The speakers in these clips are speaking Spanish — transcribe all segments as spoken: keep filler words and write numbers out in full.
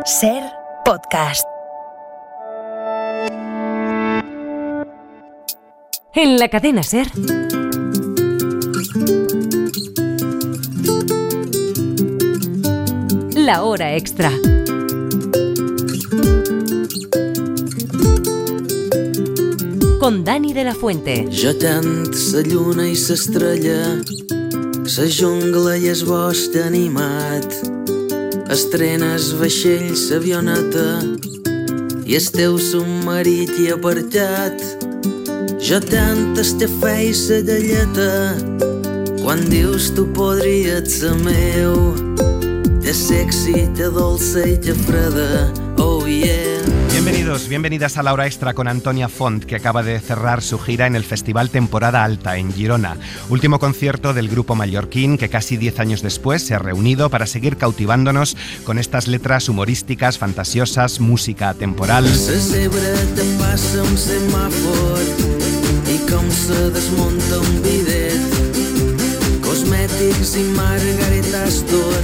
Ser Podcast. En la cadena Ser. La hora extra. Con Dani de la Fuente. Jo tant sa lluna i s'estrella, sa jungla i es bosc animat, estrenes vaixells, avioneta i el teu submarit i apartat. Jo tant el cafè i sa galleta, quan dius tu podries ser meu, te sexy, te dolce y te freda, oh yeah. Bienvenidos, bienvenidas a La Hora Extra con Antonia Font, que acaba de cerrar su gira en el Festival Temporada Alta en Girona. Último concierto del grupo mallorquín que casi diez años después se ha reunido para seguir cautivándonos con estas letras humorísticas, fantasiosas, música atemporal. Se zebra te passa un semàfor i com se desmunta un bidet, cosmètics i Margarita Astor,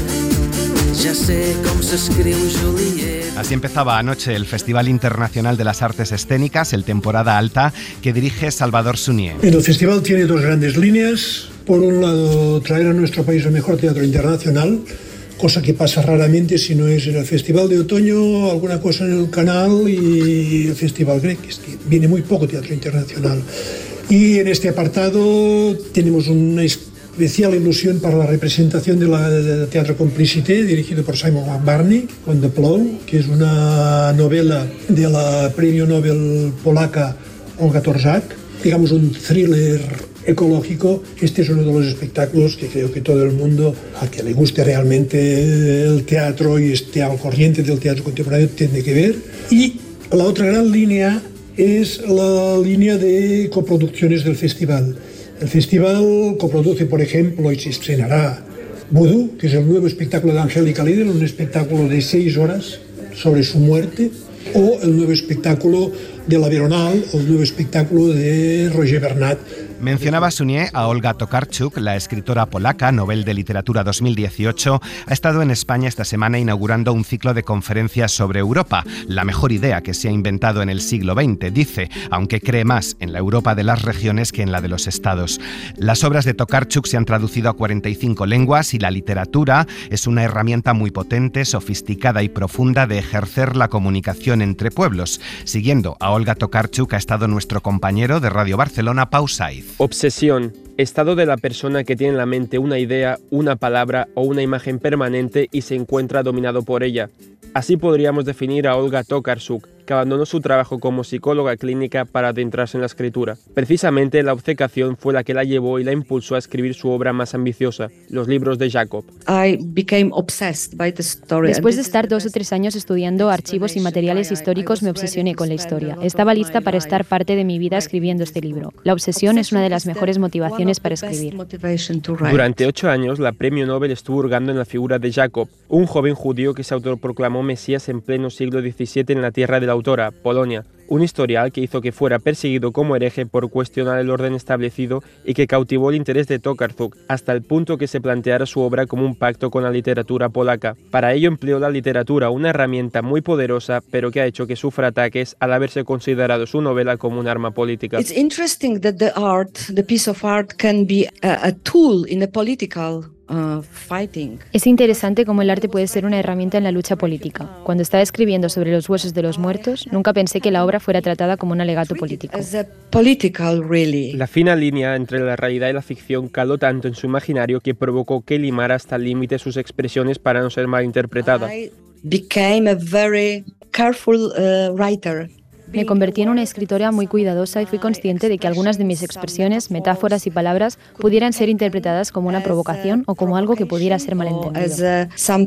ya sé cómo se escribe Juliet. Así empezaba anoche el Festival Internacional de las Artes Escénicas, el Temporada Alta, que dirige Salvador Sunyer. El festival tiene dos grandes líneas. Por un lado, traer a nuestro país el mejor teatro internacional, cosa que pasa raramente si no es en el Festival de Otoño, alguna cosa en el Canal y el Festival Grec, es que viene muy poco teatro internacional. Y en este apartado tenemos una especial ilusión para la representación de la de Teatro Complicité, dirigido por Simon McBurney, con The Plow, que es una novela de la premio Nobel polaca Olga Torzak, digamos un thriller ecológico. Este es uno de los espectáculos que creo que todo el mundo, al que le guste realmente el teatro y esté al corriente del teatro contemporáneo, tiene que ver. Y la otra gran línea es la línea de coproducciones del festival. El festival coproduce, por ejemplo, y se estrenará Voodoo, que es el nuevo espectáculo de Angélica Lidl, un espectáculo de seis horas sobre su muerte, o el nuevo espectáculo de La Veronal, o el nuevo espectáculo de Roger Bernat. Mencionaba Sunyer a Olga Tokarczuk, la escritora polaca, Nobel de Literatura dos mil dieciocho, ha estado en España esta semana inaugurando un ciclo de conferencias sobre Europa, la mejor idea que se ha inventado en el siglo veinte, dice, aunque cree más en la Europa de las regiones que en la de los estados. Las obras de Tokarczuk se han traducido a cuarenta y cinco lenguas y la literatura es una herramienta muy potente, sofisticada y profunda de ejercer la comunicación entre pueblos. Siguiendo a Olga Tokarczuk ha estado nuestro compañero de Radio Barcelona, Pau Saiz. Obsesión, estado de la persona que tiene en la mente una idea, una palabra o una imagen permanente y se encuentra dominado por ella. Así podríamos definir a Olga Tokarczuk, que abandonó su trabajo como psicóloga clínica para adentrarse en la escritura. Precisamente la obcecación fue la que la llevó y la impulsó a escribir su obra más ambiciosa, los libros de Jacob. Después de estar dos o tres años estudiando archivos y materiales históricos, me obsesioné con la historia. Estaba lista para estar parte de mi vida escribiendo este libro. La obsesión es una de las mejores motivaciones para escribir. Durante ocho años, la premio Nobel estuvo hurgando en la figura de Jacob, un joven judío que se autoproclamó Mesías en pleno siglo diecisiete en la tierra de la autora, Polonia, un historial que hizo que fuera perseguido como hereje por cuestionar el orden establecido y que cautivó el interés de Tokarczuk hasta el punto que se planteara su obra como un pacto con la literatura polaca. Para ello empleó la literatura, una herramienta muy poderosa, pero que ha hecho que sufra ataques al haberse considerado su novela como un arma política. It's interesting that the art, the piece of art can be a, a tool in a political Uh, fighting. Es interesante cómo el arte puede ser una herramienta en la lucha política. Cuando estaba escribiendo sobre los huesos de los muertos, nunca pensé que la obra fuera tratada como un alegato político. Political, really. La fina línea entre la realidad y la ficción caló tanto en su imaginario que provocó que limara hasta el límite sus expresiones para no ser malinterpretada. I became a very careful uh, writer. Me convertí en una escritora muy cuidadosa y fui consciente de que algunas de mis expresiones, metáforas y palabras pudieran ser interpretadas como una provocación o como algo que pudiera ser malentendido.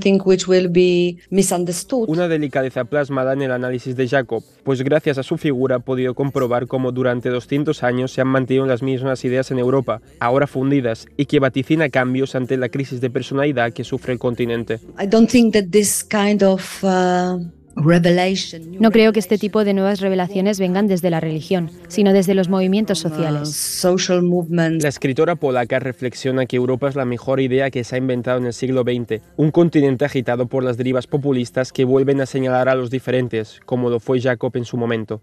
Una delicadeza plasmada en el análisis de Jacob, pues gracias a su figura ha podido comprobar cómo durante doscientos años se han mantenido las mismas ideas en Europa, ahora fundidas, y que vaticina cambios ante la crisis de personalidad que sufre el continente. I don't think that this kind of uh... No creo que este tipo de nuevas revelaciones vengan desde la religión, sino desde los movimientos sociales. La escritora polaca reflexiona que Europa es la mejor idea que se ha inventado en el siglo veinte, un continente agitado por las derivas populistas que vuelven a señalar a los diferentes, como lo fue Jacob en su momento.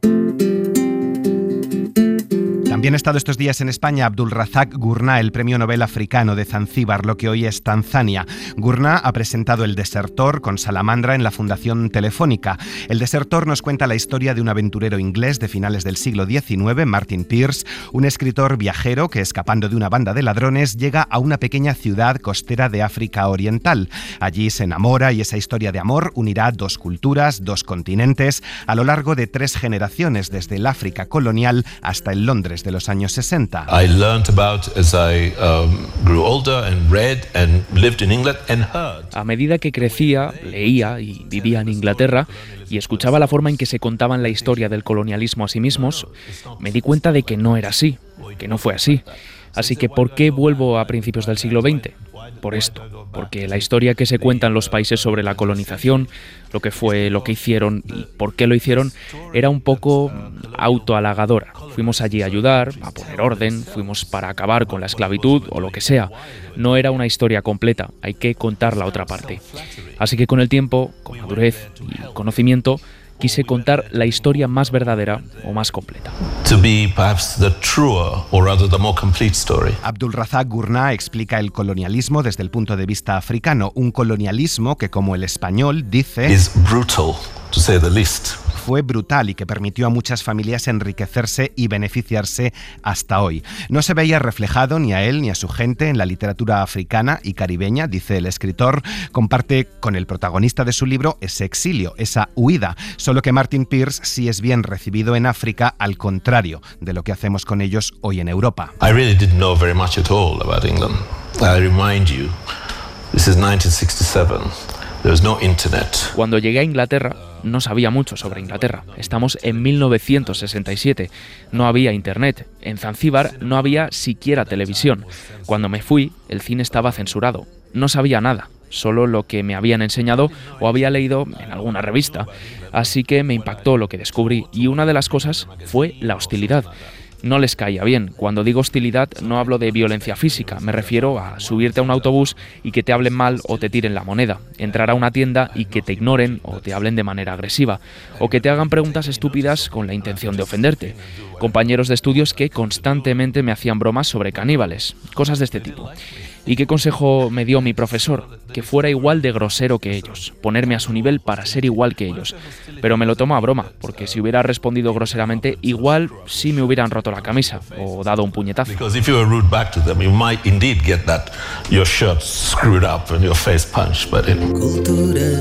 También ha estado estos días en España Abdulrazak Gurnah, el premio Nobel africano de Zanzíbar, lo que hoy es Tanzania. Gurnah ha presentado El Desertor con Salamandra en la Fundación Telefónica. El Desertor nos cuenta la historia de un aventurero inglés de finales del siglo diecinueve, Martin Pierce, un escritor viajero que, escapando de una banda de ladrones, llega a una pequeña ciudad costera de África Oriental. Allí se enamora y esa historia de amor unirá dos culturas, dos continentes, a lo largo de tres generaciones, desde el África colonial hasta el Londres de los años sesenta. I learned about as I um, grew older and read and lived in England and heard. A medida que crecía, leía y vivía en Inglaterra y escuchaba la forma en que se contaban la historia del colonialismo a sí mismos, me di cuenta de que no era así, que no fue así. Así que, ¿por qué vuelvo a principios del siglo veinte? Por esto, porque la historia que se cuenta en los países sobre la colonización, lo que fue, lo que hicieron y por qué lo hicieron, era un poco autohalagadora. Fuimos allí a ayudar, a poner orden, fuimos para acabar con la esclavitud o lo que sea. No era una historia completa, hay que contar la otra parte. Así que con el tiempo, con madurez y conocimiento, quise contar la historia más verdadera o más completa. To be perhaps the truer or rather the more complete story. Abdulrazak Gurnah explica el colonialismo desde el punto de vista africano, un colonialismo que, como el español dice, is brutal, to say the least. Fue brutal y que permitió a muchas familias enriquecerse y beneficiarse hasta hoy. No se veía reflejado ni a él ni a su gente en la literatura africana y caribeña, dice el escritor. Comparte con el protagonista de su libro ese exilio, esa huida, solo que Martin Pierce sí es bien recibido en África, al contrario de lo que hacemos con ellos hoy en Europa. I really didn't know very much at all about England. I remind you, this is nineteen sixty-seven. There was no internet. Cuando llegué a Inglaterra, no sabía mucho sobre Inglaterra. Estamos en mil novecientos sesenta y siete. No había internet. En Zanzíbar no había siquiera televisión. Cuando me fui, el cine estaba censurado. No sabía nada, solo lo que me habían enseñado o había leído en alguna revista. Así que me impactó lo que descubrí y una de las cosas fue la hostilidad. No les caía bien. Cuando digo hostilidad no hablo de violencia física, me refiero a subirte a un autobús y que te hablen mal o te tiren la moneda, entrar a una tienda y que te ignoren o te hablen de manera agresiva, o que te hagan preguntas estúpidas con la intención de ofenderte. Compañeros de estudios que constantemente me hacían bromas sobre caníbales, cosas de este tipo. ¿Y qué consejo me dio mi profesor? Que fuera igual de grosero que ellos, ponerme a su nivel para ser igual que ellos. Pero me lo tomó a broma, porque si hubiera respondido groseramente, igual sí me hubieran roto la camisa o dado un puñetazo. Because if you were rude back to them, you might indeed get that your shirt screwed up and your face punched, but it... Cultura,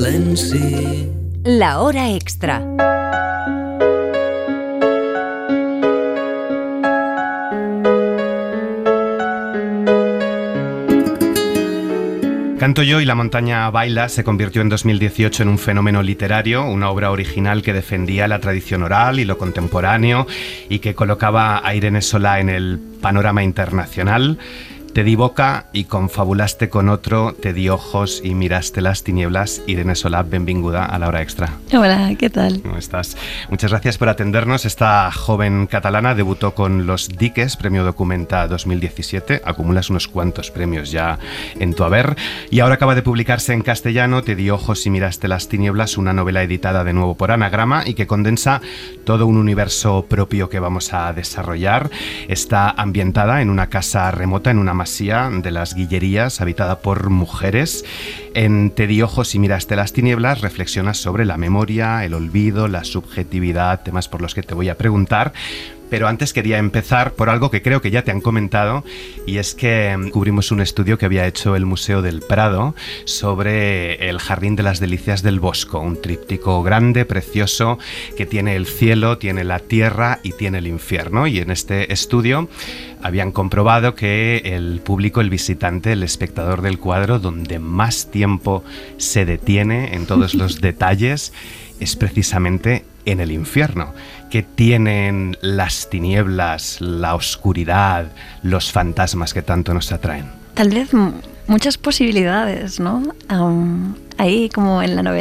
silenci. La hora extra. Canto yo y la montaña baila se convirtió en dos mil dieciocho en un fenómeno literario, una obra original que defendía la tradición oral y lo contemporáneo y que colocaba a Irene Solà en el panorama internacional. Te di boca y confabulaste con otro, te di ojos y miraste las tinieblas. Irene Solà, benvinguda a la hora extra. Hola, ¿qué tal? ¿Cómo estás? Muchas gracias por atendernos. Esta joven catalana debutó con Los Diques, Premio Documenta dos mil diecisiete. Acumulas unos cuantos premios ya en tu haber. Y ahora acaba de publicarse en castellano Te di ojos y miraste las tinieblas, una novela editada de nuevo por Anagrama y que condensa todo un universo propio que vamos a desarrollar. Está ambientada en una casa remota, en una de las Guillerías, habitada por mujeres. En Te di ojos y miraste las tinieblas reflexionas sobre la memoria, el olvido, la subjetividad, temas por los que te voy a preguntar. Pero antes quería empezar por algo que creo que ya te han comentado, y es que cubrimos un estudio que había hecho el Museo del Prado sobre el Jardín de las Delicias del Bosco, un tríptico grande, precioso, que tiene el cielo, tiene la tierra y tiene el infierno. Y en este estudio habían comprobado que el público, el visitante, el espectador del cuadro, donde más tiempo se detiene en todos los detalles, es precisamente en el infierno. ¿Qué tienen las tinieblas, la oscuridad, los fantasmas que tanto nos atraen? Tal vez m- muchas posibilidades, ¿no? Um, ahí, como en la novela,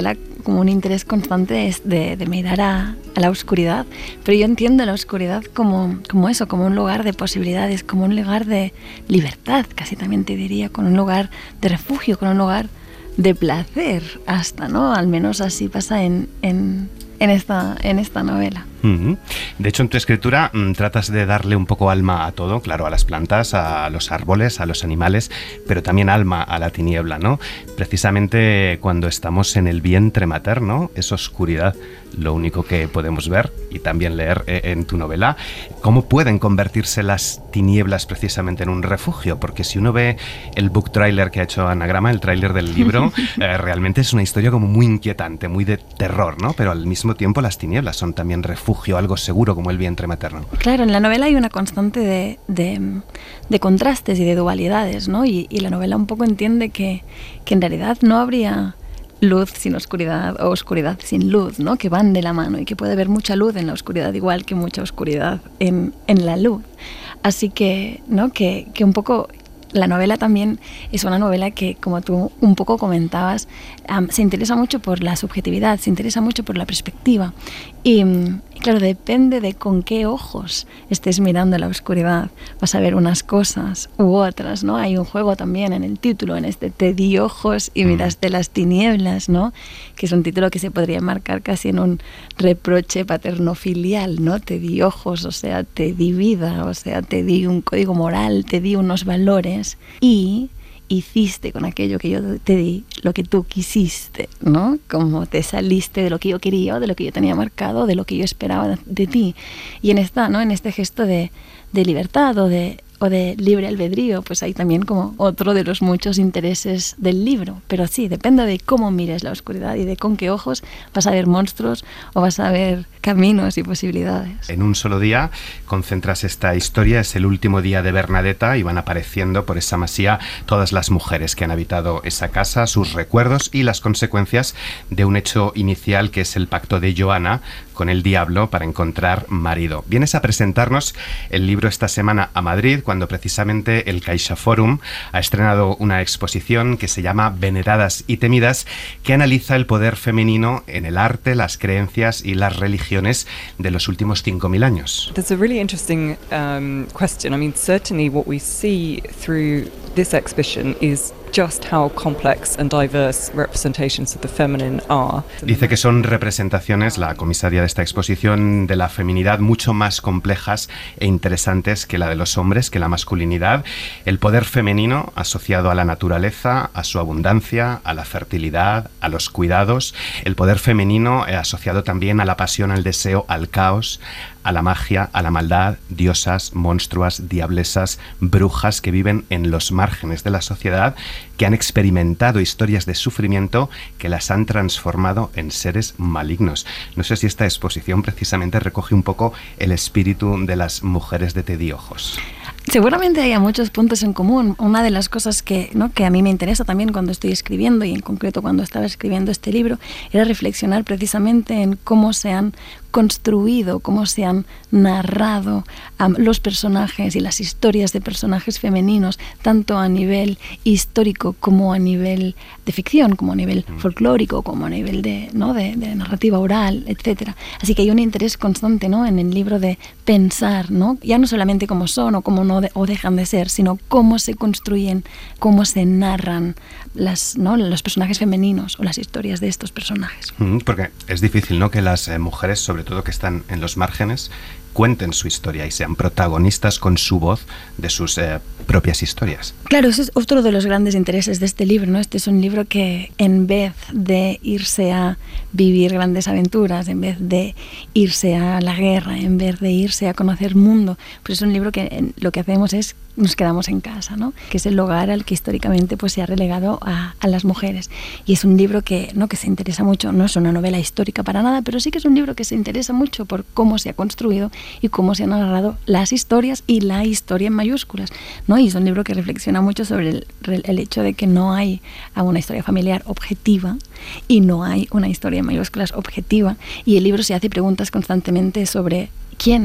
como un interés constante de, de mirar a, a la oscuridad, pero yo entiendo la oscuridad como, como eso, como un lugar de posibilidades, como un lugar de libertad, casi también te diría, con un lugar de refugio, con un lugar de placer hasta, ¿no? Al menos así pasa en, en, en, esta, en esta novela. Uh-huh. De hecho, en tu escritura mmm, tratas de darle un poco alma a todo, claro, a las plantas, a los árboles, a los animales, pero también alma a la tiniebla, ¿no? Precisamente cuando estamos en el vientre materno, es oscuridad lo único que podemos ver y también leer eh, en tu novela. ¿Cómo pueden convertirse las tinieblas precisamente en un refugio? Porque si uno ve el book trailer que ha hecho Anagrama, el tráiler del libro, eh, realmente es una historia como muy inquietante, muy de terror, ¿no? Pero al mismo tiempo las tinieblas son también refugio, algo seguro como el vientre materno. Claro, en la novela hay una constante de, de, de contrastes y de dualidades, ¿no? Y, y la novela un poco entiende que, que en realidad no habría luz sin oscuridad o oscuridad sin luz, ¿no? Que van de la mano y que puede haber mucha luz en la oscuridad igual que mucha oscuridad en, en la luz. Así que, ¿no? Que, que un poco la novela también es una novela que, como tú un poco comentabas, um, se interesa mucho por la subjetividad, se interesa mucho por la perspectiva. Y, y claro, depende de con qué ojos estés mirando la oscuridad. Vas a ver unas cosas u otras, ¿no? Hay un juego también en el título, en este Te di ojos y miraste las tinieblas, ¿no? Que es un título que se podría marcar casi en un reproche paternofilial, ¿no? Te di ojos, o sea, te di vida, o sea, te di un código moral, te di unos valores y hiciste con aquello que yo te di lo que tú quisiste, ¿no? Como te saliste de lo que yo quería, o de lo que yo tenía marcado, de lo que yo esperaba de ti. Y en esta, ¿no? En este gesto de, de libertad o de, o de libre albedrío, pues hay también como otro de los muchos intereses del libro. Pero sí, depende de cómo mires la oscuridad y de con qué ojos vas a ver monstruos o vas a ver caminos y posibilidades. En un solo día concentras esta historia, es el último día de Bernadetta y van apareciendo por esa masía todas las mujeres que han habitado esa casa, sus recuerdos y las consecuencias de un hecho inicial que es el pacto de Joana con el diablo para encontrar marido. Vienes a presentarnos el libro esta semana a Madrid, cuando precisamente el CaixaForum ha estrenado una exposición que se llama Veneradas y Temidas, que analiza el poder femenino en el arte, las creencias y las religiones de los últimos cinco mil años. That's a really interesting um, question. I mean, certainly what we see through this exhibition is just how complex and diverse representations of the feminine are. Dice que son representaciones, la comisaria de esta exposición, de la feminidad mucho más complejas e interesantes que la de los hombres, que la masculinidad. El poder femenino asociado a la naturaleza, a su abundancia, a la fertilidad, a los cuidados. El poder femenino eh, asociado también a la pasión, al deseo, al caos, a la magia, a la maldad, diosas, monstruas, diablesas, brujas que viven en los márgenes de la sociedad, que han experimentado historias de sufrimiento que las han transformado en seres malignos. No sé si esta exposición precisamente recoge un poco el espíritu de las mujeres de Te di ojos. Seguramente hay muchos puntos en común. Una de las cosas que, ¿no? que a mí me interesa también cuando estoy escribiendo, y en concreto cuando estaba escribiendo este libro, era reflexionar precisamente en cómo se han construido, cómo se han narrado um, los personajes y las historias de personajes femeninos, tanto a nivel histórico como a nivel de ficción, como a nivel folclórico, como a nivel de, ¿no? de, de narrativa oral, etcétera. Así que hay un interés constante, ¿no? en el libro de pensar, ¿no? ya no solamente cómo son o cómo no de, o dejan de ser, sino cómo se construyen, cómo se narran las, ¿no? los personajes femeninos o las historias de estos personajes. Porque es difícil, ¿no? que las eh, mujeres, sobre todo que están en los márgenes, cuenten su historia y sean protagonistas con su voz de sus eh, propias historias. Claro, ese es otro de los grandes intereses de este libro, ¿no? Este es un libro que, en vez de irse a vivir grandes aventuras, en vez de irse a la guerra, en vez de irse a conocer mundo, pues es un libro que lo que hacemos es nos quedamos en casa, ¿no? Que es el lugar al que históricamente pues se ha relegado a, a las mujeres. Y es un libro que, ¿no? que se interesa mucho, no es una novela histórica para nada, pero sí que es un libro que se interesa mucho por cómo se ha construido y cómo se han narrado las historias y la historia en mayúsculas, ¿no? Y es un libro que reflexiona mucho sobre el, el hecho de que no hay una historia familiar objetiva y no hay una historia en mayúsculas objetiva. Y el libro se hace preguntas constantemente sobre quién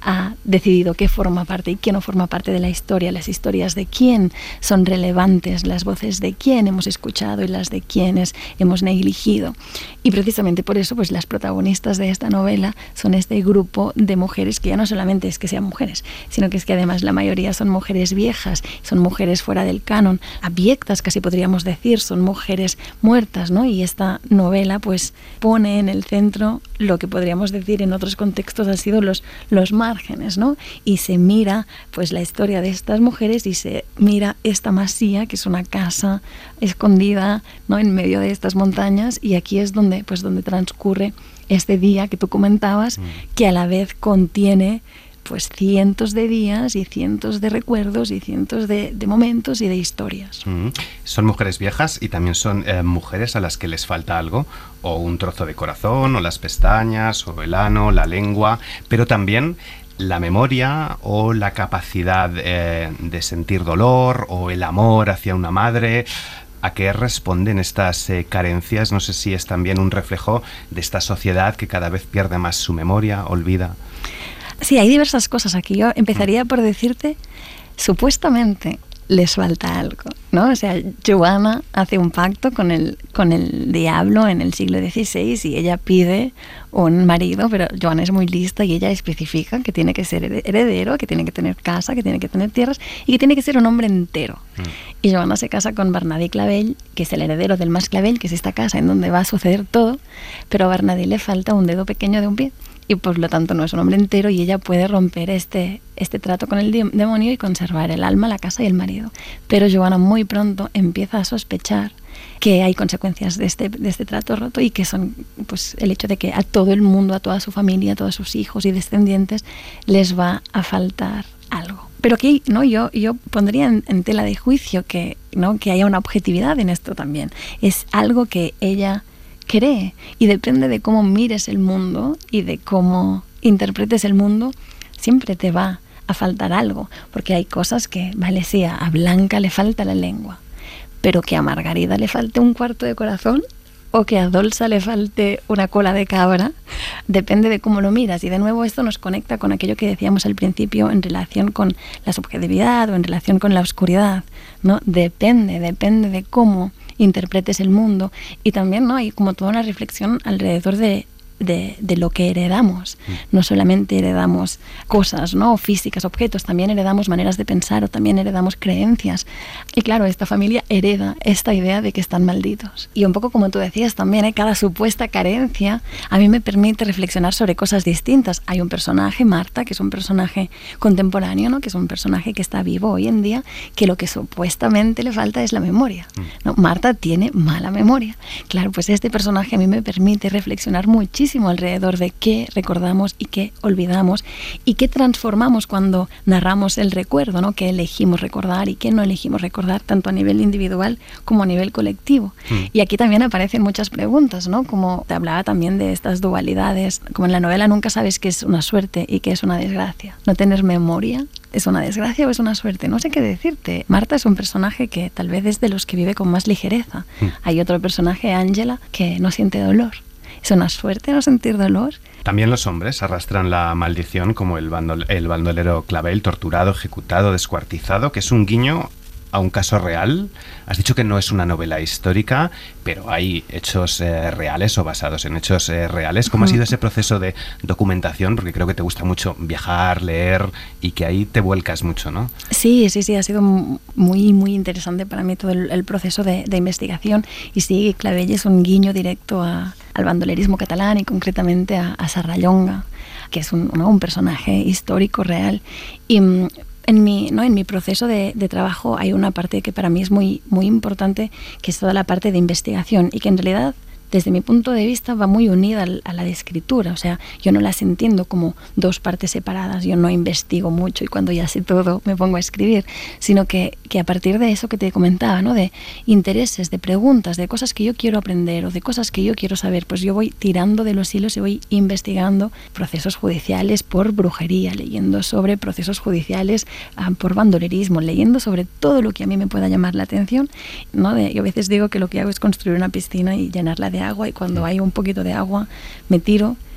ha decidido qué forma parte y qué no forma parte de la historia, las historias de quién son relevantes, las voces de quién hemos escuchado y las de quiénes hemos negligido. Y precisamente por eso, pues las protagonistas de esta novela son este grupo de mujeres que ya no solamente es que sean mujeres, sino que es que además la mayoría son mujeres viejas, son mujeres fuera del canon, abyectas casi podríamos decir, son mujeres muertas, ¿no? Y esta novela pues pone en el centro lo que podríamos decir en otros contextos ha sido los, los márgenes, ¿no? Y se mira pues la historia de estas mujeres y se mira esta masía, que es una casa escondida, ¿no?, en medio de estas montañas, y aquí es donde, pues, donde transcurre este día que tú comentabas, mm. que a la vez contiene pues cientos de días y cientos de recuerdos y cientos de, de momentos y de historias. Mm. Son mujeres viejas y también son eh, mujeres a las que les falta algo, o un trozo de corazón, o las pestañas, o el ano, la lengua, pero también la memoria o la capacidad eh, de sentir dolor o el amor hacia una madre. ¿A qué responden estas eh, carencias? No sé si es también un reflejo de esta sociedad que cada vez pierde más su memoria, olvida. Sí, hay diversas cosas aquí. Yo empezaría por decirte, supuestamente les falta algo, ¿no? O sea, Joanna hace un pacto con el, con el diablo en el siglo dieciséis y ella pide un marido, pero Joanna es muy lista y ella especifica que tiene que ser heredero, que tiene que tener casa, que tiene que tener tierras y que tiene que ser un hombre entero. Mm. Y Joanna se casa con Bernadí Clavell, que es el heredero del Mas Clavell, que es esta casa en donde va a suceder todo, pero a Bernadí le falta un dedo pequeño de un pie. Y por lo tanto no es un hombre entero y ella puede romper este, este trato con el demonio y conservar el alma, la casa y el marido. Pero Joanna muy pronto empieza a sospechar que hay consecuencias de este, de este trato roto y que son pues el hecho de que a todo el mundo, a toda su familia, a todos sus hijos y descendientes les va a faltar algo. Pero aquí, ¿no?, yo, yo pondría en, en tela de juicio que, ¿no?, que haya una objetividad en esto también. Es algo que ella cree y depende de cómo mires el mundo y de cómo interpretes el mundo, siempre te va a faltar algo, porque hay cosas que, vale, sí, a Blanca le falta la lengua, pero que a Margarida le falte un cuarto de corazón o que a Dolsa le falte una cola de cabra, depende de cómo lo miras. Y de nuevo esto nos conecta con aquello que decíamos al principio en relación con la subjetividad o en relación con la oscuridad, ¿no? Depende, depende de cómo interpretes el mundo. Y también, ¿no?, hay como toda una reflexión alrededor de, de, de lo que heredamos. No solamente heredamos cosas, ¿no?, físicas, objetos, también heredamos maneras de pensar o también heredamos creencias. Y claro, esta familia hereda esta idea de que están malditos. Y un poco como tú decías también, ¿eh?, cada supuesta carencia a mí me permite reflexionar sobre cosas distintas. Hay un personaje, Marta, que es un personaje contemporáneo, ¿no?, que es un personaje que está vivo hoy en día, que lo que supuestamente le falta es la memoria, ¿no? Marta tiene mala memoria. Claro, pues este personaje a mí me permite reflexionar muchísimo alrededor de qué recordamos y qué olvidamos y qué transformamos cuando narramos el recuerdo, ¿no?, qué elegimos recordar y qué no elegimos recordar, tanto a nivel individual como a nivel colectivo. Mm. Y aquí también aparecen muchas preguntas, ¿no?, como te hablaba también de estas dualidades, como en la novela nunca sabes qué es una suerte y qué es una desgracia. No tener memoria ¿es una desgracia o es una suerte? No sé qué decirte. Marta es un personaje que tal vez es de los que vive con más ligereza. Mm. Hay otro personaje, Ángela, que no siente dolor. ¿Es una suerte no sentir dolor? También los hombres arrastran la maldición, como el, bandol- el bandolero Clavell, torturado, ejecutado, descuartizado, que es un guiño a un caso real. Has dicho que no es una novela histórica, pero hay hechos eh, reales o basados en hechos eh, reales. ¿Cómo uh-huh. ha sido ese proceso de documentación? Porque creo que te gusta mucho viajar, leer y que ahí te vuelcas mucho, ¿no? Sí, sí, sí, ha sido muy, muy interesante para mí todo el, el proceso de, de investigación. Y sí, Clavell es un guiño directo a, al bandolerismo catalán y concretamente a, a Serrallonga, que es un, ¿no?, un personaje histórico real. Y En mi, ¿no? en mi proceso de, de trabajo hay una parte que para mí es muy, muy importante, que es toda la parte de investigación y que en realidad desde mi punto de vista va muy unida a la de escritura. O sea, yo no las entiendo como dos partes separadas, yo no investigo mucho y cuando ya sé todo me pongo a escribir, sino que, que a partir de eso que te comentaba, ¿no?, de intereses, de preguntas, de cosas que yo quiero aprender o de cosas que yo quiero saber, pues yo voy tirando de los hilos y voy investigando procesos judiciales por brujería, leyendo sobre procesos judiciales uh, por bandolerismo, leyendo sobre todo lo que a mí me pueda llamar la atención, ¿no? De, yo a veces digo que lo que hago es construir una piscina y llenarla de agua, y cuando hay un poquito de agua me tiro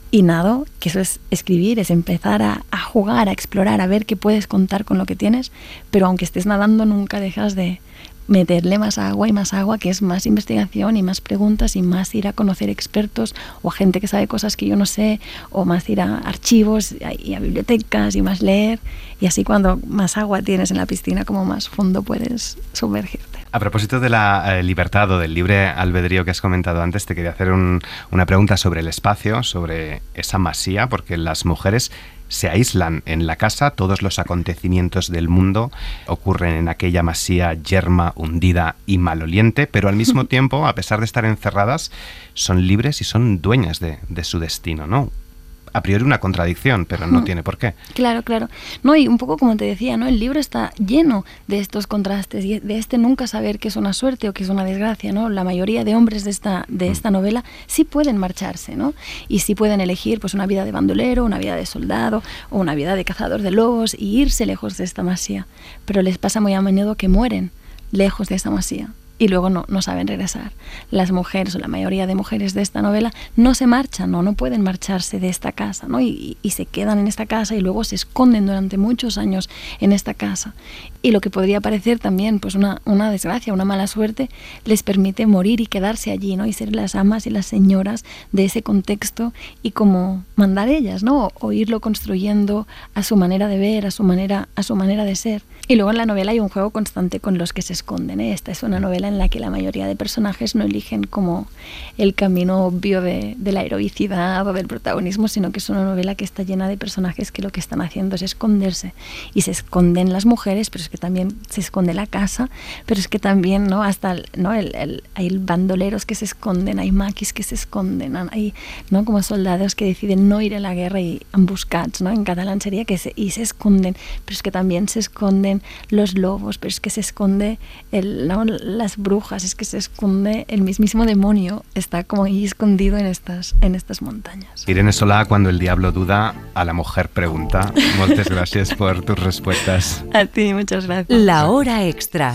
Y nado, que eso es escribir, es empezar a, a jugar, a explorar, a ver qué puedes contar con lo que tienes, pero aunque estés nadando nunca dejas de meterle más agua y más agua, que es más investigación y más preguntas y más ir a conocer expertos o a gente que sabe cosas que yo no sé, o más ir a archivos y a bibliotecas y más leer, y así cuando más agua tienes en la piscina, como más fondo puedes sumergirte. A propósito de la eh, libertad o del libre albedrío que has comentado antes, te quería hacer un, una pregunta sobre el espacio, sobre esa masía, porque las mujeres se aíslan en la casa, todos los acontecimientos del mundo ocurren en aquella masía yerma, hundida y maloliente, pero al mismo tiempo, a pesar de estar encerradas, son libres y son dueñas de, de su destino, ¿no? A priori una contradicción, pero no tiene por qué. Claro, claro. No, y un poco como te decía, ¿no? El libro está lleno de estos contrastes y de este nunca saber qué es una suerte o qué es una desgracia, ¿no? La mayoría de hombres de esta, de esta novela sí pueden marcharse, ¿no? Y sí pueden elegir pues una vida de bandolero, una vida de soldado o una vida de cazador de lobos y irse lejos de esta masía. Pero les pasa muy a menudo que mueren lejos de esta masía y luego no, no saben regresar. Las mujeres, o la mayoría de mujeres de esta novela, no se marchan, no, no pueden marcharse de esta casa, ¿no? Y, y se quedan en esta casa y luego se esconden durante muchos años en esta casa. Y lo que podría parecer también pues una, una desgracia, una mala suerte, les permite morir y quedarse allí, ¿no? Y ser las amas y las señoras de ese contexto y como mandar ellas, ¿no? O irlo construyendo a su manera de ver, a su manera, a su manera de ser. Y luego en la novela hay un juego constante con los que se esconden, ¿eh? Esta es una novela en la que la mayoría de personajes no eligen como el camino obvio de, de la heroicidad o del protagonismo, sino que es una novela que está llena de personajes que lo que están haciendo es esconderse. Y se esconden las mujeres, pero es que también se esconde la casa, pero es que también, ¿no? Hasta, ¿no? El, el, hay bandoleros que se esconden, hay maquis que se esconden, hay, ¿no? Como soldados que deciden no ir a la guerra y emboscados, ¿no? En catalán sería que se, y se esconden, pero es que también se esconden los lobos, pero es que se esconde el, ¿no? las brujas, es que se esconde el mismísimo demonio, está como ahí escondido en estas, en estas montañas. Irene Solà, cuando el diablo duda, a la mujer pregunta. Moltes gràcies por tus respuestas. A ti, muchas gracias. La hora extra.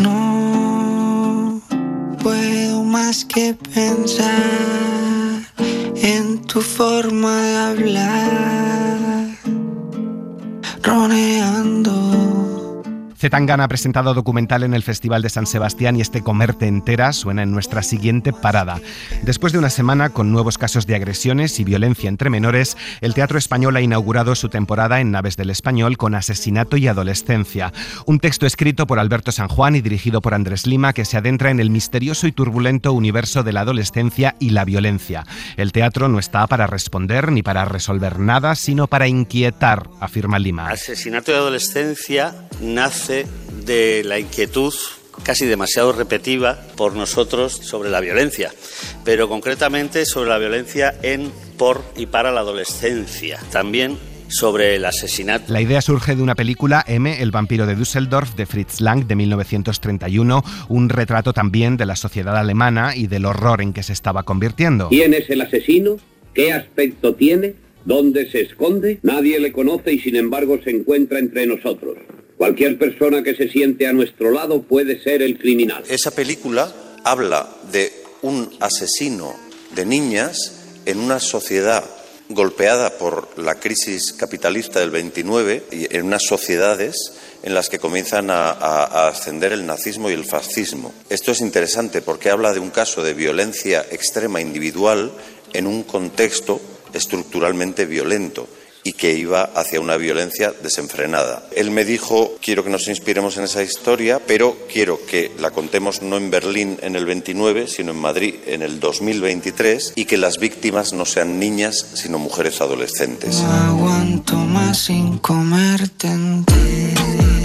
No puedo más que pensar en tu forma de hablar, roneando. Zetangana ha presentado documental en el Festival de San Sebastián y este Comerte entera suena en nuestra siguiente parada. Después de una semana con nuevos casos de agresiones y violencia entre menores, el Teatro Español ha inaugurado su temporada en Naves del Español con Asesinato y adolescencia. Un texto escrito por Alberto San Juan y dirigido por Andrés Lima que se adentra en el misterioso y turbulento universo de la adolescencia y la violencia. El teatro no está para responder ni para resolver nada, sino para inquietar, afirma Lima. Asesinato y adolescencia nace de la inquietud casi demasiado repetitiva por nosotros sobre la violencia, pero concretamente sobre la violencia en, por y para la adolescencia. También sobre el asesinato. La idea surge de una película, M, El vampiro de Düsseldorf, de Fritz Lang, de mil novecientos treinta y uno, un retrato también de la sociedad alemana y del horror en que se estaba convirtiendo. ¿Quién es el asesino? ¿Qué aspecto tiene? ¿Dónde se esconde? Nadie le conoce y sin embargo se encuentra entre nosotros. Cualquier persona que se siente a nuestro lado puede ser el criminal. Esa película habla de un asesino de niñas en una sociedad golpeada por la crisis capitalista del veintinueve y en unas sociedades en las que comienzan a, a, a ascender el nazismo y el fascismo. Esto es interesante porque habla de un caso de violencia extrema individual en un contexto estructuralmente violento y que iba hacia una violencia desenfrenada. Él me dijo, quiero que nos inspiremos en esa historia, pero quiero que la contemos no en Berlín en el veintinueve, sino en Madrid en el dos mil veintitrés, y que las víctimas no sean niñas, sino mujeres adolescentes. No aguanto más sin comerte entera.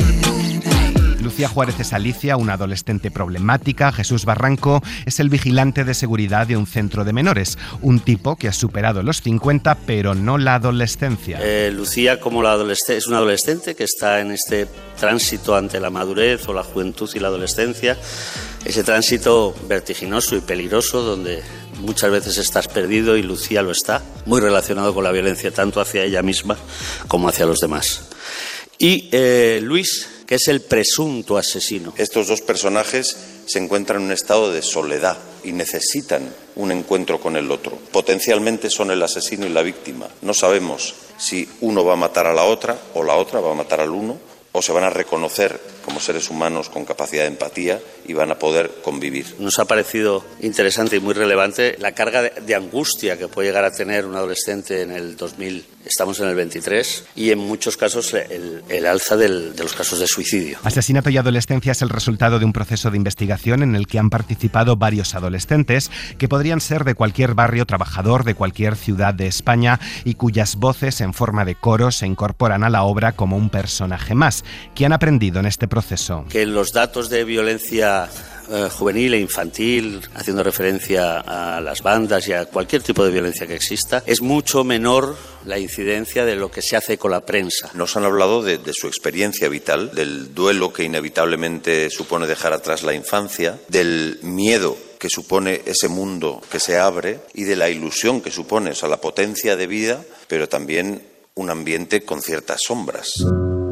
Lucía Juárez es Alicia, una adolescente problemática. Jesús Barranco es el vigilante de seguridad de un centro de menores, un tipo que ha superado los cincuenta, pero no la adolescencia. Eh, Lucía, como la adolescente, es una adolescente que está en este tránsito ante la madurez o la juventud y la adolescencia, ese tránsito vertiginoso y peligroso donde muchas veces estás perdido, y Lucía lo está, muy relacionado con la violencia tanto hacia ella misma como hacia los demás. Y eh, Luis, que es el presunto asesino. Estos dos personajes se encuentran en un estado de soledad. y necesitan un encuentro con el otro. Potencialmente son el asesino y la víctima. No sabemos si uno va a matar a la otra o la otra va a matar al uno, o se van a reconocer como seres humanos con capacidad de empatía y van a poder convivir. Nos ha parecido interesante y muy relevante la carga de, de angustia que puede llegar a tener un adolescente en el dos mil, estamos en el veintitrés, y en muchos casos el, el alza del, de los casos de suicidio. Asesinato y adolescencia es el resultado de un proceso de investigación en el que han participado varios adolescentes que podrían ser de cualquier barrio trabajador de cualquier ciudad de España y cuyas voces en forma de coro se incorporan a la obra como un personaje más. ¿Qué han aprendido en este proceso? Que los datos de violencia eh, juvenil e infantil, haciendo referencia a las bandas y a cualquier tipo de violencia que exista, es mucho menor la incidencia de lo que se hace con la prensa. Nos han hablado de, de su experiencia vital, del duelo que inevitablemente supone dejar atrás la infancia, del miedo que supone ese mundo que se abre y de la ilusión que supone, o sea, la potencia de vida, pero también un ambiente con ciertas sombras.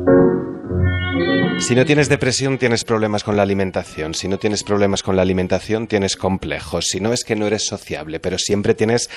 Si no tienes depresión, tienes problemas con la alimentación. Si no tienes problemas con la alimentación, tienes complejos. Si no, es que no eres sociable, pero siempre tienes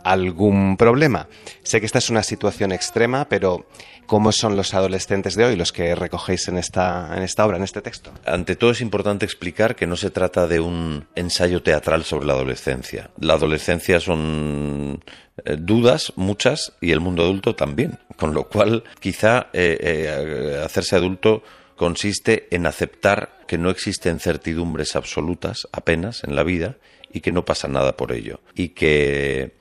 algún problema. Sé que esta es una situación extrema, pero ¿cómo son los adolescentes de hoy, los que recogéis en esta, en esta obra, en este texto? Ante todo es importante explicar que no se trata de un ensayo teatral sobre la adolescencia. La adolescencia son eh, dudas, muchas, y el mundo adulto también. Con lo cual, quizá eh, eh, hacerse adulto consiste en aceptar que no existen certidumbres absolutas apenas en la vida y que no pasa nada por ello. Y que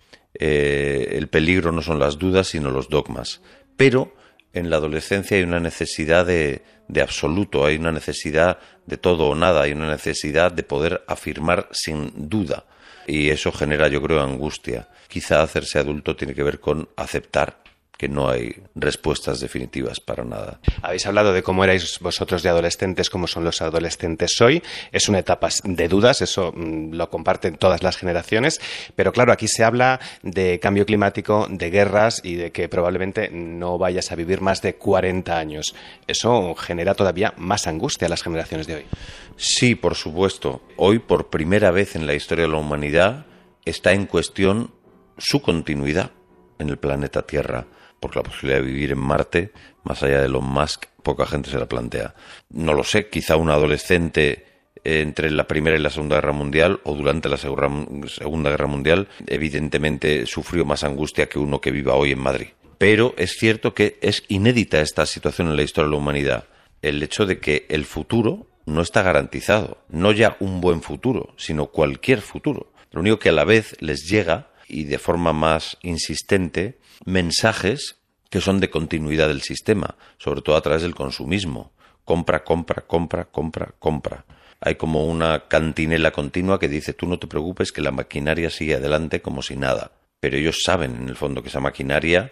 eh, el peligro no son las dudas, sino los dogmas. Pero en la adolescencia hay una necesidad de, de absoluto, hay una necesidad de todo o nada, hay una necesidad de poder afirmar sin duda. Y eso genera, yo creo, angustia. Quizá hacerse adulto tiene que ver con aceptar que no hay respuestas definitivas para nada. Habéis hablado de cómo erais vosotros de adolescentes, cómo son los adolescentes hoy. Es una etapa de dudas, eso mmm, lo comparten todas las generaciones, pero claro, aquí se habla de cambio climático, de guerras y de que probablemente no vayas a vivir más de cuarenta años. Eso genera todavía más angustia a las generaciones de hoy. Sí, por supuesto. Hoy, por primera vez en la historia de la humanidad, está en cuestión su continuidad en el planeta Tierra. Porque la posibilidad de vivir en Marte, más allá de Elon Musk, poca gente se la plantea. No lo sé, quizá un adolescente entre la Primera y la Segunda Guerra Mundial o durante la Segunda Guerra Mundial evidentemente sufrió más angustia que uno que viva hoy en Madrid. Pero es cierto que es inédita esta situación en la historia de la humanidad. El hecho de que el futuro no está garantizado. No ya un buen futuro, sino cualquier futuro. Lo único que a la vez les llega, y de forma más insistente, mensajes que son de continuidad del sistema, sobre todo a través del consumismo. Compra, compra, compra, compra, compra. Hay como una cantinela continua que dice, tú no te preocupes que la maquinaria sigue adelante como si nada. Pero ellos saben, en el fondo, que esa maquinaria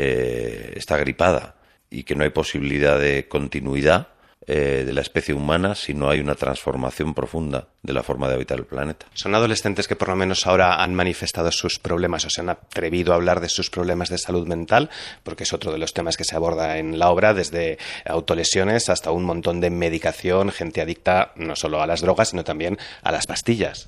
eh, está gripada y que no hay posibilidad de continuidad eh, de la especie humana si no hay una transformación profunda de la forma de habitar el planeta. Son adolescentes que por lo menos ahora han manifestado sus problemas o se han atrevido a hablar de sus problemas de salud mental, porque es otro de los temas que se aborda en la obra, desde autolesiones hasta un montón de medicación, gente adicta no solo a las drogas, sino también a las pastillas.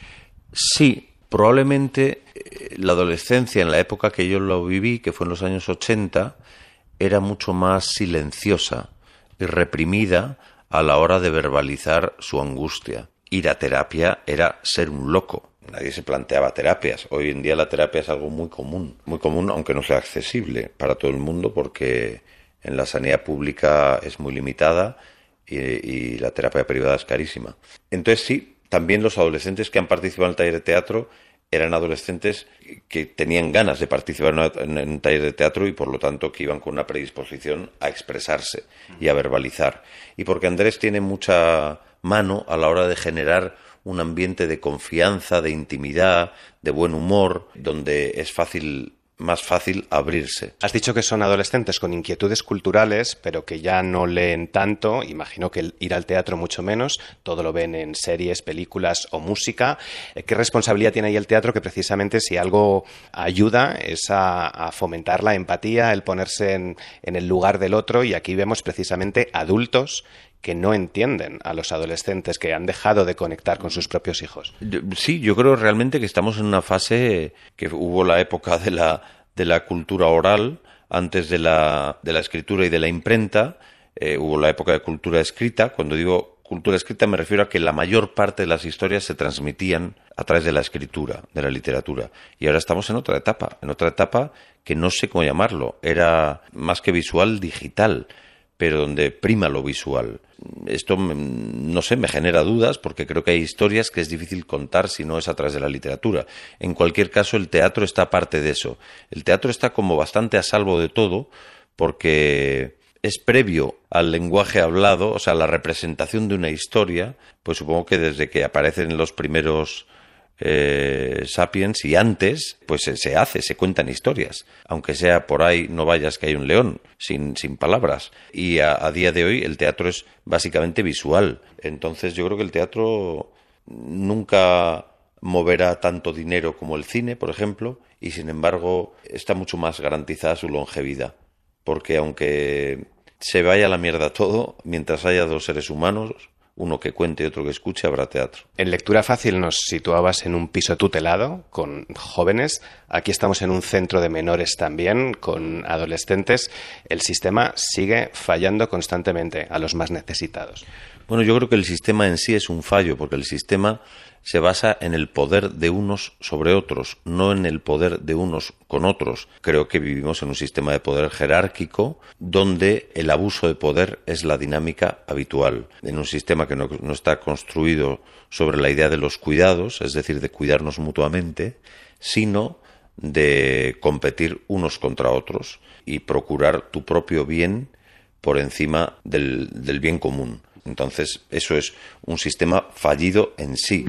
Sí, probablemente la adolescencia en la época que yo lo viví, que fue en los años ochenta, era mucho más silenciosa y reprimida a la hora de verbalizar su angustia. Ir a terapia era ser un loco. Nadie se planteaba terapias. Hoy en día la terapia es algo muy común, muy común, aunque no sea accesible para todo el mundo, porque en la sanidad pública es muy limitada y, y la terapia privada es carísima. Entonces sí, también los adolescentes que han participado en el taller de teatro eran adolescentes que tenían ganas de participar en un taller de teatro y por lo tanto que iban con una predisposición a expresarse y a verbalizar. Y porque Andrés tiene mucha mano a la hora de generar un ambiente de confianza, de intimidad, de buen humor, donde es fácil, más fácil abrirse. Has dicho que son adolescentes con inquietudes culturales, pero que ya no leen tanto, imagino que el ir al teatro mucho menos, todo lo ven en series, películas o música. ¿Qué responsabilidad tiene ahí el teatro? Que precisamente si algo ayuda es a, a fomentar la empatía, el ponerse en, en el lugar del otro, y aquí vemos precisamente adultos que no entienden a los adolescentes, que han dejado de conectar con sus propios hijos. Sí, yo creo realmente que estamos en una fase que hubo la época de la, de la cultura oral, antes de la, de la escritura y de la imprenta, eh, hubo la época de cultura escrita. Cuando digo cultura escrita me refiero a que la mayor parte de las historias se transmitían a través de la escritura, de la literatura. Y ahora estamos en otra etapa, en otra etapa que no sé cómo llamarlo, era más que visual, digital, pero donde prima lo visual. Esto, no sé, me genera dudas porque creo que hay historias que es difícil contar si no es a través de la literatura. En cualquier caso, el teatro está aparte de eso. El teatro está como bastante a salvo de todo porque es previo al lenguaje hablado, o sea, la representación de una historia, pues supongo que desde que aparecen los primeros Eh, Sapiens y antes, pues se, se hace, se cuentan historias, aunque sea por ahí no vayas que hay un león, sin, sin palabras. Y a, a día de hoy el teatro es básicamente visual. Entonces yo creo que el teatro nunca moverá tanto dinero como el cine, por ejemplo, y sin embargo está mucho más garantizada su longevidad, porque aunque se vaya a la mierda todo, mientras haya dos seres humanos, uno que cuente y otro que escuche, habrá teatro. En Lectura Fácil nos situabas en un piso tutelado con jóvenes. Aquí estamos en un centro de menores también, con adolescentes. El sistema sigue fallando constantemente a los más necesitados. Bueno, yo creo que el sistema en sí es un fallo, porque el sistema se basa en el poder de unos sobre otros, no en el poder de unos con otros. Creo que vivimos en un sistema de poder jerárquico donde el abuso de poder es la dinámica habitual. En un sistema que no, no está construido sobre la idea de los cuidados, es decir, de cuidarnos mutuamente, sino de competir unos contra otros y procurar tu propio bien por encima del, del bien común. Entonces, eso es un sistema fallido en sí.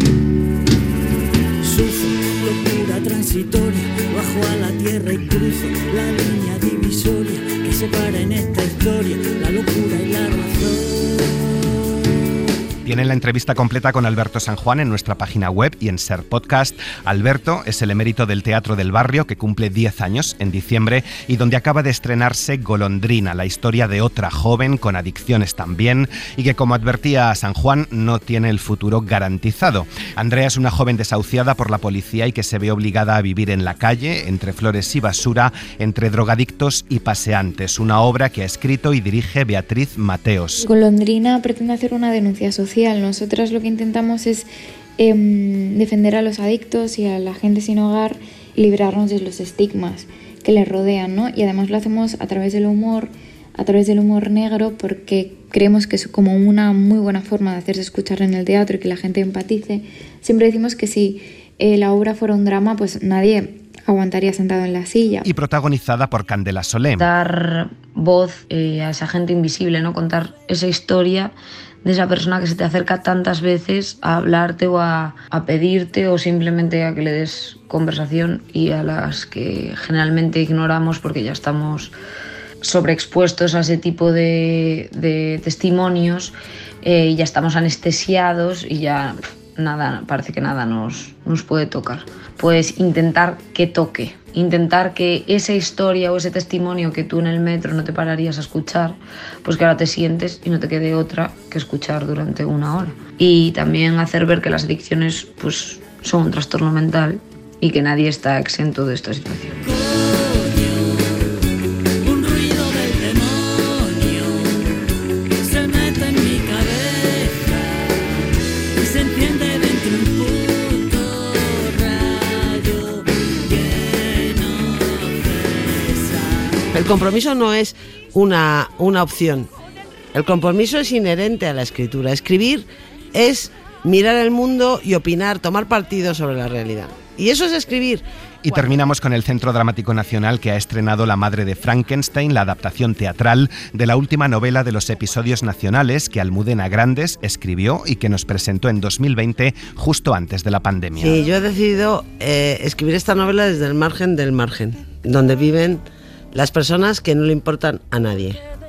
Sufro locura transitoria, bajo a la tierra y cruzo la línea divisoria que separa en esta historia la locura y la razón. Tienen la entrevista completa con Alberto San Juan en nuestra página web y en Ser Podcast. Alberto es el emérito del Teatro del Barrio, que cumple diez años en diciembre y donde acaba de estrenarse Golondrina, la historia de otra joven con adicciones también y que, como advertía San Juan, no tiene el futuro garantizado. Andrea es una joven desahuciada por la policía y que se ve obligada a vivir en la calle, entre flores y basura, entre drogadictos y paseantes. Una obra que ha escrito y dirige Beatriz Mateos. Golondrina pretende hacer una denuncia social. Nosotras lo que intentamos es eh, defender a los adictos y a la gente sin hogar y librarnos de los estigmas que les rodean, ¿no? Y además lo hacemos a través del humor, a través del humor negro, porque creemos que es como una muy buena forma de hacerse escuchar en el teatro y que la gente empatice. Siempre decimos que si eh, la obra fuera un drama, pues nadie aguantaría sentado en la silla. Y protagonizada por Candela Solé. Dar voz eh, a esa gente invisible, ¿no? Contar esa historia de esa persona que se te acerca tantas veces a hablarte o a, a pedirte o simplemente a que le des conversación y a las que generalmente ignoramos porque ya estamos sobreexpuestos a ese tipo de, de testimonios eh, y ya estamos anestesiados y ya nada, parece que nada nos, nos puede tocar. Pues intentar que toque, intentar que esa historia o ese testimonio que tú en el metro no te pararías a escuchar, pues que ahora te sientes y no te quede otra que escuchar durante una hora. Y también hacer ver que las adicciones pues, son un trastorno mental y que nadie está exento de esta situación. El compromiso no es una, una opción. El compromiso es inherente a la escritura. Escribir es mirar el mundo y opinar, tomar partido sobre la realidad. Y eso es escribir. Y terminamos con el Centro Dramático Nacional, que ha estrenado La madre de Frankenstein, la adaptación teatral de la última novela de los episodios nacionales que Almudena Grandes escribió y que nos presentó en dos mil veinte, justo antes de la pandemia. Sí, yo he decidido eh, escribir esta novela desde el margen del margen, donde viven las personas que no le importan a nadie.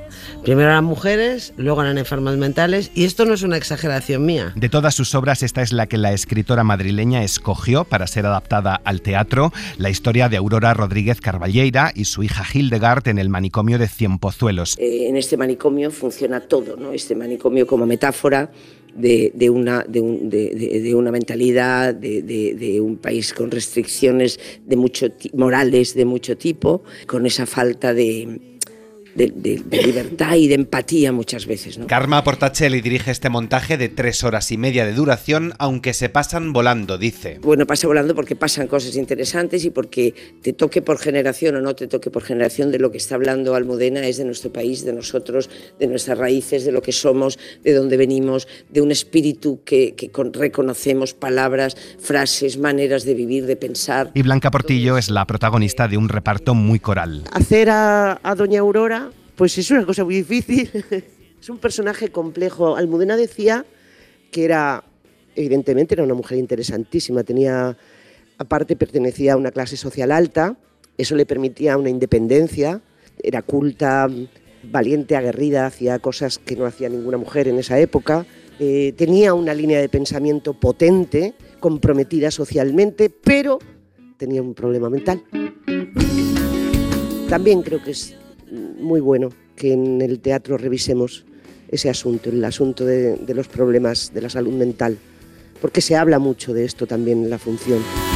Primero eran mujeres, luego eran enfermas mentales, y esto no es una exageración mía. De todas sus obras, esta es la que la escritora madrileña escogió para ser adaptada al teatro, la historia de Aurora Rodríguez Carballeira y su hija Hildegard en el manicomio de Cienpozuelos. Eh, en este manicomio funciona todo, ¿no? Este manicomio como metáfora de, de, una, de, un, de, de, de una mentalidad, de, de, de un país con restricciones de mucho morales de mucho tipo, con esa falta de... De, de, de libertad y de empatía muchas veces, ¿no? Karma Portacelli dirige este montaje de tres horas y media de duración, aunque se pasan volando, dice. Bueno, pasa volando porque pasan cosas interesantes y porque te toque por generación o no te toque por generación, de lo que está hablando Almudena es de nuestro país, de nosotros, de nuestras raíces, de lo que somos, de dónde venimos, de un espíritu que, que con, reconocemos, palabras, frases, maneras de vivir, de pensar. Y Blanca Portillo es la protagonista de un reparto muy coral. Hacer a, a Doña Aurora pues es una cosa muy difícil, es un personaje complejo. Almudena decía que era, evidentemente era una mujer interesantísima, tenía, aparte pertenecía a una clase social alta, eso le permitía una independencia, era culta, valiente, aguerrida, hacía cosas que no hacía ninguna mujer en esa época, eh, tenía una línea de pensamiento potente, comprometida socialmente, pero tenía un problema mental. También creo que es muy bueno que en el teatro revisemos ese asunto, el asunto de, de los problemas de la salud mental, porque se habla mucho de esto también en la función.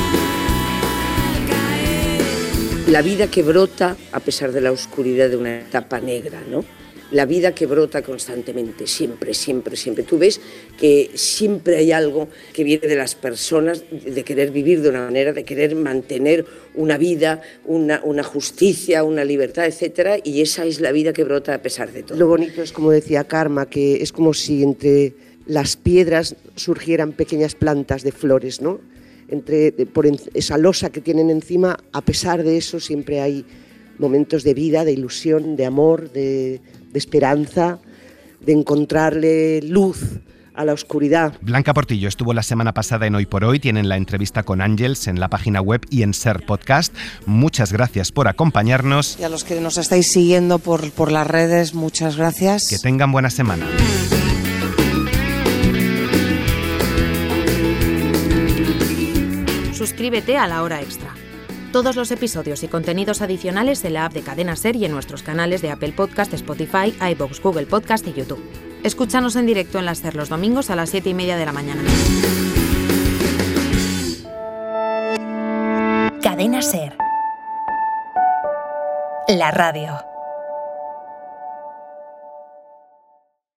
La vida que brota a pesar de la oscuridad de una etapa negra, ¿no? La vida que brota constantemente, siempre, siempre, siempre. Tú ves que siempre hay algo que viene de las personas, de querer vivir de una manera, de querer mantener una vida, una, una justicia, una libertad, etcétera, y esa es la vida que brota a pesar de todo. Lo bonito es, como decía Karma, que es como si entre las piedras surgieran pequeñas plantas de flores, ¿no? Entre, por esa losa que tienen encima, a pesar de eso siempre hay momentos de vida, de ilusión, de amor, de, de esperanza, de encontrarle luz a la oscuridad. Blanca Portillo estuvo la semana pasada en Hoy por Hoy, tienen la entrevista con Ángels en la página web y en Ser Podcast. Muchas gracias por acompañarnos. Y a los que nos estáis siguiendo por, por las redes, muchas gracias. Que tengan buena semana. Suscríbete a La Hora Extra. Todos los episodios y contenidos adicionales en la app de Cadena Ser y en nuestros canales de Apple Podcast, Spotify, iVoox, Google Podcast y YouTube. Escúchanos en directo en la Ser los domingos a las siete y media de la mañana. Cadena Ser. La radio.